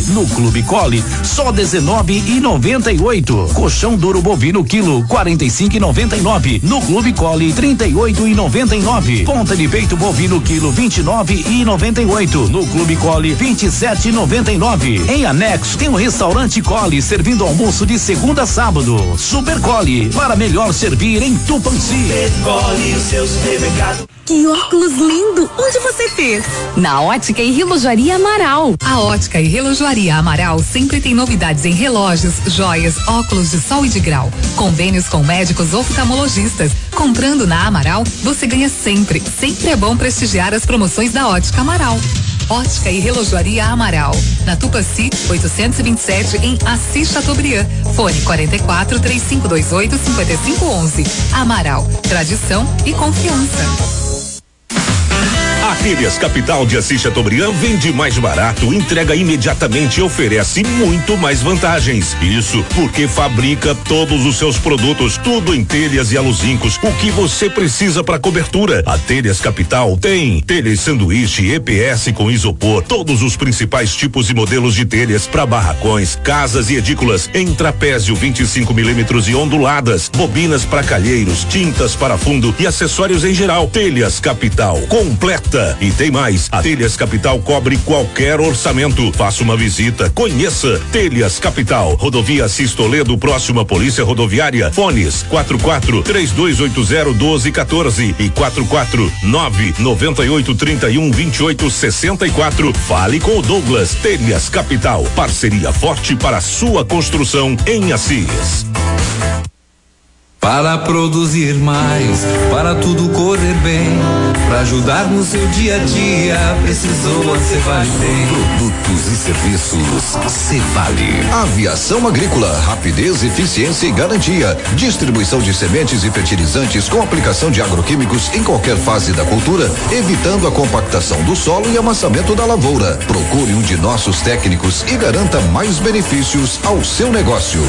No Clube Cole, só dezenove e noventa e oito. Colchão duro bovino quilo quarenta e cinco e noventa e nove. No Clube Cole, trinta e oito e noventa e nove. Ponta de peito bovino quilo vinte e nove e noventa e oito. No Clube Cole, vinte e sete e noventa e nove. Em anexo tem o restaurante Cole servindo almoço de segunda a sábado. Super Cole, para melhor servir em Tupãci. Cole, o seu supermercado. Que óculos lindo! Onde você fez? Na Ótica e Relojoaria Amaral. A Ótica e Relojoaria Amaral sempre tem novidades em relógios, joias, óculos de sol e de grau. Convênios com médicos oftalmologistas. Comprando na Amaral, você ganha sempre. Sempre é bom prestigiar as promoções da Ótica Amaral. Ótica e Relojoaria Amaral. Na Tupãci, oitocentos e vinte e sete, em Assis Chateaubriand. Fone quarenta e quatro, três cinco dois oito, cinco cinco um um. Amaral, tradição e confiança. A Telhas Capital de Assis Chateaubriand vende mais barato, entrega imediatamente e oferece muito mais vantagens. Isso porque fabrica todos os seus produtos, tudo em telhas e aluzincos, o que você precisa para cobertura. A Telhas Capital tem telhas sanduíche, E P S com isopor, todos os principais tipos e modelos de telhas para barracões, casas e edículas, em trapézio vinte e cinco milímetros e onduladas, bobinas para calheiros, tintas para fundo e acessórios em geral. Telhas Capital, completa. E tem mais, a Telhas Capital cobre qualquer orçamento. Faça uma visita, conheça Telhas Capital, Rodovia Assis Toledo, próxima Polícia Rodoviária. Fones quatro quatro, três dois oito zero, um dois um quatro e quatro quatro nove, nove oito, três um, vinte e oito, sessenta e quatro. Fale com o Douglas. Telhas Capital, parceria forte para a sua construção em Assis. Para produzir mais, para tudo correr bem, para ajudar no seu dia a dia, precisou a Cevale. Produtos e serviços Cevale. Aviação agrícola, rapidez, eficiência e garantia. Distribuição de sementes e fertilizantes com aplicação de agroquímicos em qualquer fase da cultura, evitando a compactação do solo e amassamento da lavoura. Procure um de nossos técnicos e garanta mais benefícios ao seu negócio.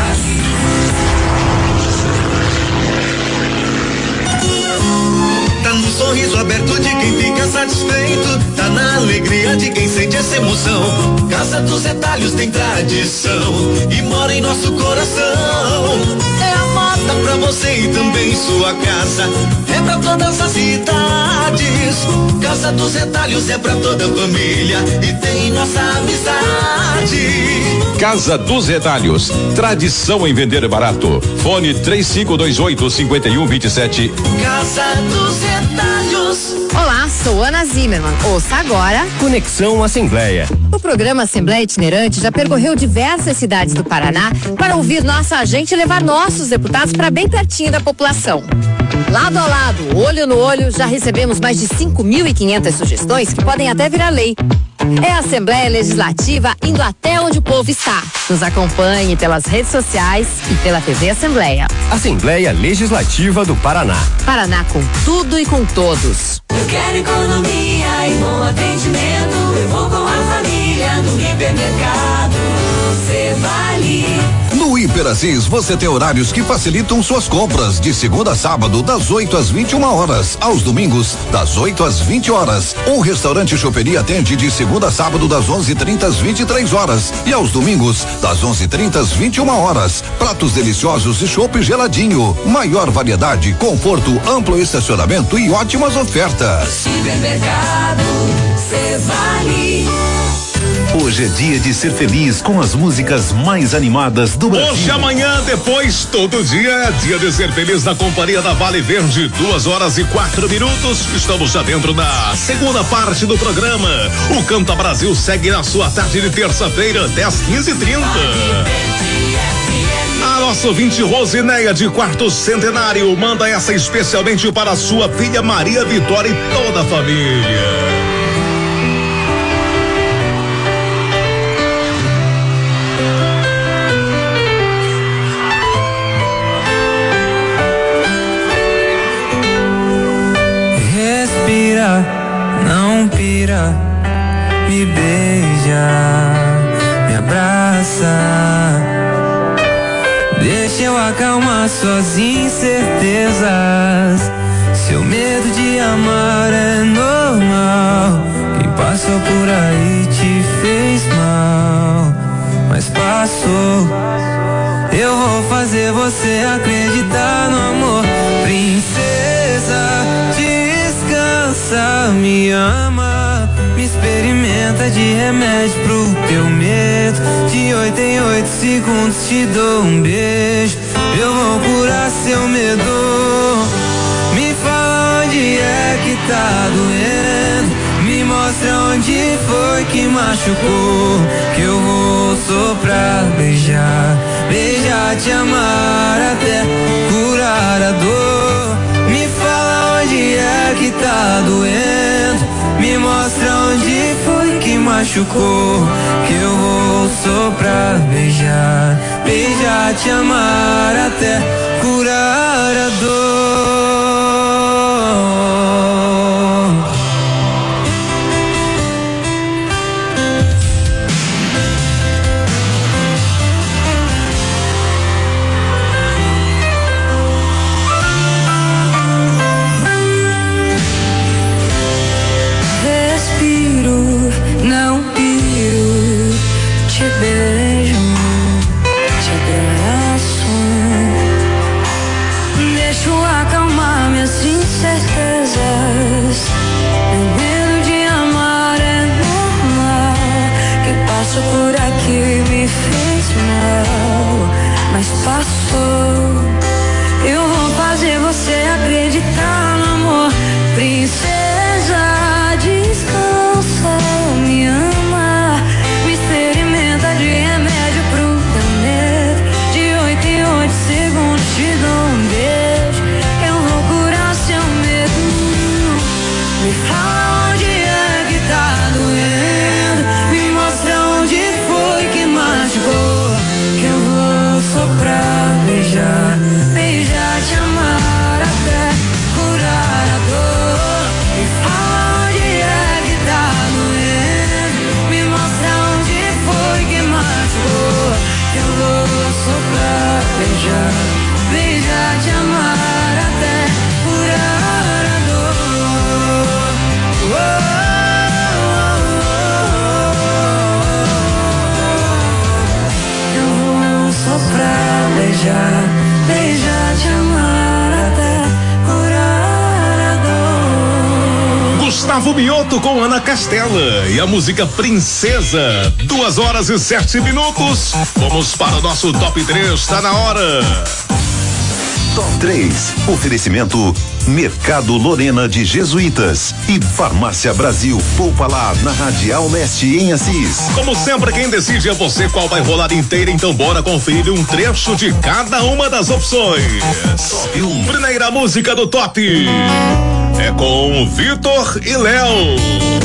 Sorriso aberto de quem fica satisfeito, tá na alegria de quem sente essa emoção. Casa dos Retalhos tem tradição e mora em nosso coração. É a moda pra você e também sua casa, é pra todas as idades. Casa dos Retalhos é pra toda a família e tem nossa amizade. Casa dos Retalhos, tradição em vender barato. Fone três cinco dois oito, cinco um dois sete. Casa dos Retalhos. Olá, sou Ana Zimmermann. Ouça agora Conexão Assembleia. O programa Assembleia Itinerante já percorreu diversas cidades do Paraná para ouvir nossa gente e levar nossos deputados para bem pertinho da população. Lado a lado, olho no olho, já recebemos mais de cinco mil e quinhentas sugestões que podem até virar lei. É a Assembleia Legislativa indo até onde o povo está. Nos acompanhe pelas redes sociais e pela T V Assembleia. Assembleia Legislativa do Paraná. Paraná com tudo e com todos. Eu quero economia e bom atendimento. Eu vou com a família no hipermercado Cevale. No Hiper Assis você tem horários que facilitam suas compras, de segunda a sábado, das oito às vinte e uma horas, aos domingos, das oito às vinte horas. Um restaurante choperia atende de segunda a sábado, das onze e trinta às vinte e três horas, e aos domingos, das onze e trinta às vinte e uma horas. Pratos deliciosos e chopp geladinho. Maior variedade, conforto, amplo estacionamento e ótimas ofertas. Supermercado Cevale. Hoje é dia de ser feliz com as músicas mais animadas do Brasil. Hoje, amanhã, depois, todo dia é dia de ser feliz na companhia da Vale Verde. Duas horas e quatro minutos. Estamos já dentro da segunda parte do programa. O Canta Brasil segue na sua tarde de terça-feira, dez, quinze e trinta. A nossa ouvinte Rosineia, de quarto centenário, manda essa especialmente para a sua filha Maria Vitória e toda a família. Não pira, me beija, me abraça. Deixa eu acalmar suas incertezas. Seu medo de amar é normal. Quem passou por aí te fez mal. você acreditar no amor. Princesa, descansa, me ama, me experimenta de remédio pro teu medo. De oito em oito segundos te dou um beijo, eu vou curar seu medo. Me fala onde é que tá doendo, me mostra onde foi que machucou, que eu vou soprar, beijar, beijar, te amar até curar a dor. Me fala onde é que tá doendo, me mostra onde foi que machucou, que eu vou soprar, beijar, beijar, te amar até curar a dor. Por aqui me fez mal, mas passou. Eu vou fazer você acreditar no amor. Princesa, descansa, me ama, me experimenta de remédio pro teu medo. De oito em oito segundos te dou um beijo, eu vou curar seu medo. Me fala onde é que tá doendo, me mostra onde foi que machucou, que eu vou soprar, beijar, beijar, te amar até curar a dor. Me fala onde é que tá doendo, me mostra onde foi que machucou, que eu vou soprar, beijar, beijar, te amar até curar a dor. Oh, soprar, beijar, beijar, te amar até curar a dor. Gustavo Mioto com Ana Castela e a música Princesa. Duas horas e sete minutos. Vamos para o nosso top três, tá na hora. Top três. Oferecimento Mercado Lorena de Jesuítas e Farmácia Brasil. Poupa lá na Radial Leste em Assis. Como sempre, quem decide é você qual vai rolar inteira, então bora conferir um trecho de cada uma das opções. Top um. Primeira música do top é com Vitor e Léo.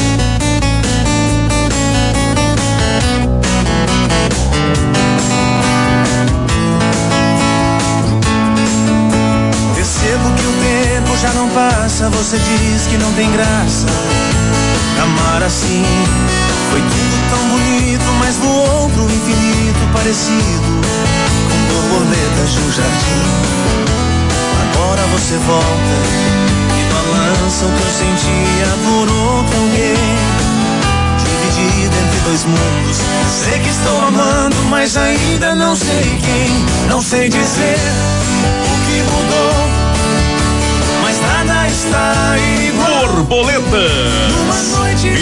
Já não passa, você diz que não tem graça. Amar assim foi tudo tão bonito, mas no outro infinito parecido com borboletas no jardim. Agora você volta e balança o que eu sentia por outro alguém, dividido entre dois mundos. Sei que estou amando, mas ainda não sei quem. Não sei dizer o que mudou, nada está igual. Borboletas. Numa noite